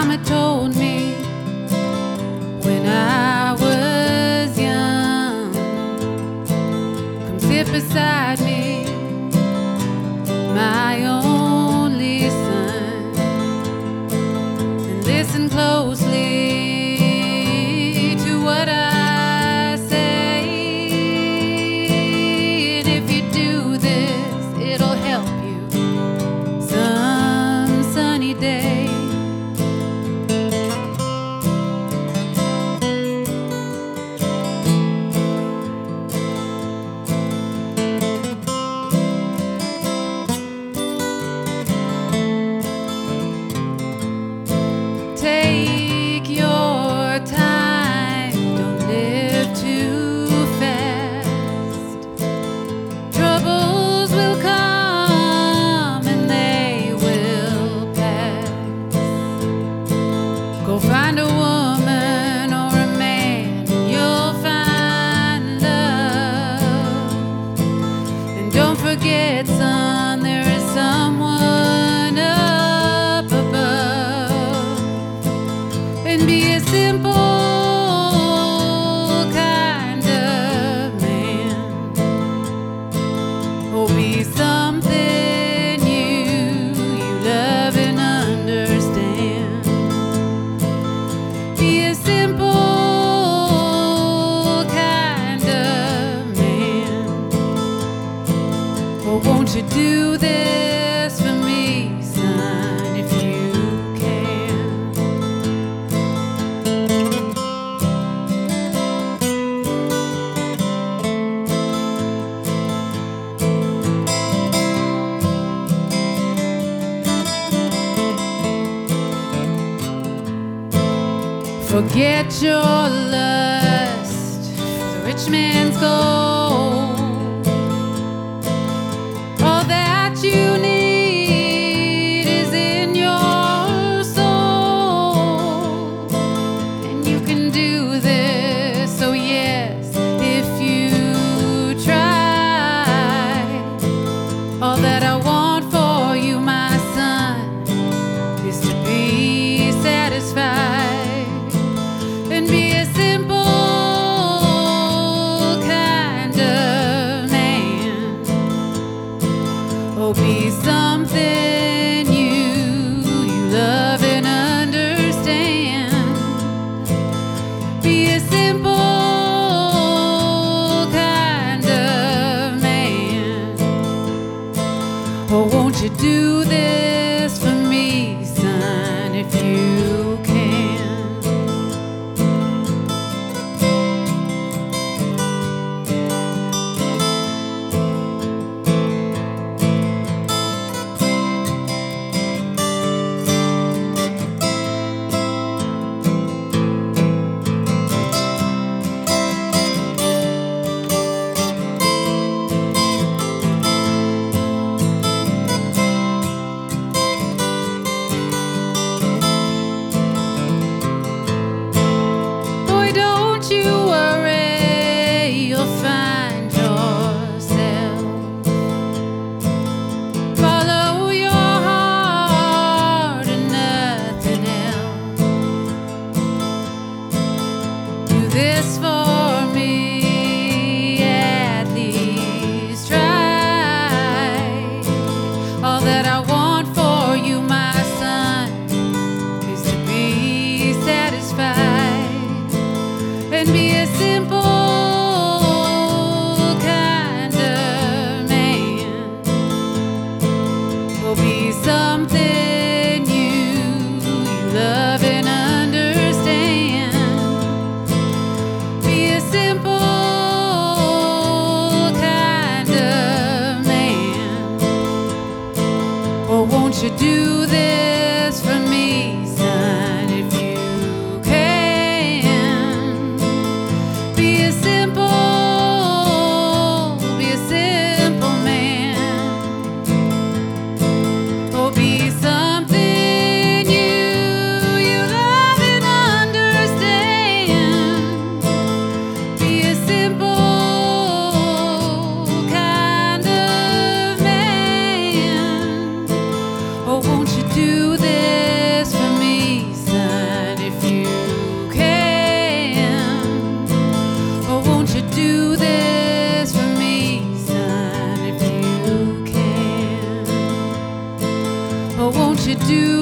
Mama told me when I was young, come sit beside me, my only son, and listen closely to what I say. And if you do this, it'll help you some sunny day. Take your time, don't live too fast. Troubles will come and they will pass. Go find a woman or a man, you'll find love. And don't forget, son, there is someone up above. And be a simple kind of man, or be something you love and understand. Be a simple kind of man. Or won't you do this for me, son, if you can? Forget your lust for the rich man's gold. All that you need is in your soul. And you can do this, so yes, if you try. All that I want for you, my son, is to be satisfied. And be a simple kind of man, or be something you love and understand. Be a simple kind of man. Or won't you do this for me, son, if you can? Boy, don't you worry, you'll find yourself. Follow your heart and nothing else. Do this for me, at least try. All that I want for you, my son, is to be satisfied. And be a simple kind of man, or be something you love and understand. do this for me, son, if you can? Oh, won't you do